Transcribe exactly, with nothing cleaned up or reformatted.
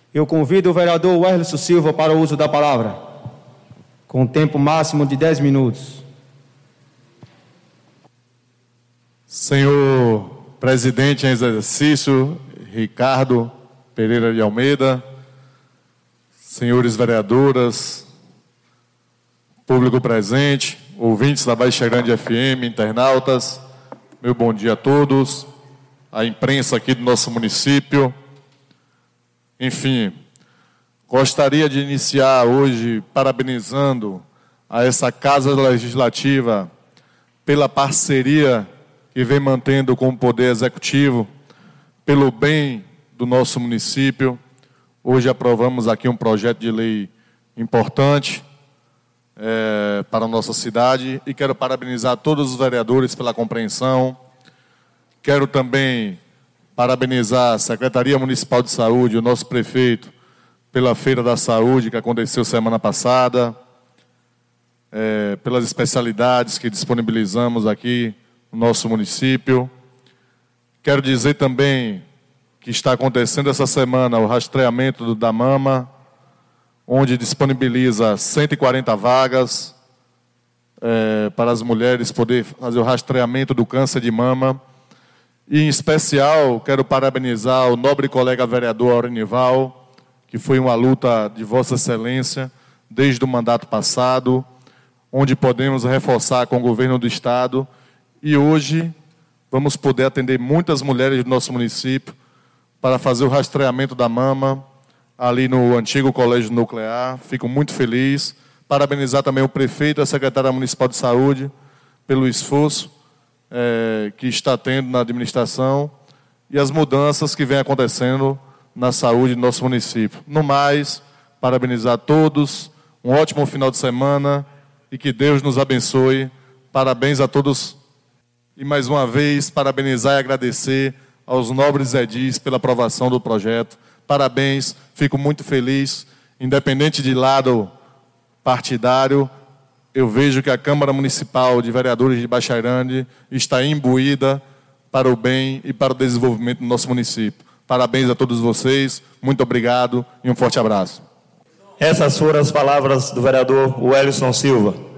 Eu convido o vereador Wellington Silva para o uso da palavra, com tempo máximo de dez minutos. Senhor presidente em exercício, Ricardo Pereira de Almeida, senhores vereadoras, público presente, ouvintes da Baixa Grande F M, internautas, meu bom dia a todos, a imprensa aqui do nosso município. Enfim, gostaria de iniciar hoje parabenizando a essa Casa Legislativa pela parceria que vem mantendo com o Poder Executivo, pelo bem do nosso município. Hoje aprovamos aqui um projeto de lei importante é, para a nossa cidade e quero parabenizar todos os vereadores pela compreensão. Quero também parabenizar a Secretaria Municipal de Saúde, o nosso prefeito, pela Feira da Saúde que aconteceu semana passada, é, pelas especialidades que disponibilizamos aqui no nosso município. Quero dizer também que está acontecendo essa semana o rastreamento do, da mama, onde disponibiliza cento e quarenta vagas é, para as mulheres poder fazer o rastreamento do câncer de mama. E, em especial, quero parabenizar o nobre colega vereador Aurinival, que foi uma luta de Vossa Excelência desde o mandato passado, onde podemos reforçar com o governo do Estado. E hoje vamos poder atender muitas mulheres do nosso município para fazer o rastreamento da mama ali no antigo Colégio Nuclear. Fico muito feliz. Parabenizar também o prefeito e a secretária municipal de saúde pelo esforço é, que está tendo na administração e as mudanças que vêm acontecendo na saúde do nosso município. No mais, parabenizar a todos, um ótimo final de semana e que Deus nos abençoe. Parabéns a todos. E, mais uma vez, parabenizar e agradecer aos nobres edis pela aprovação do projeto. Parabéns, fico muito feliz. Independente de lado partidário, eu vejo que a Câmara Municipal de Vereadores de Baixa Grande está imbuída para o bem e para o desenvolvimento do nosso município. Parabéns a todos vocês, muito obrigado e um forte abraço. Essas foram as palavras do vereador Wellington Silva.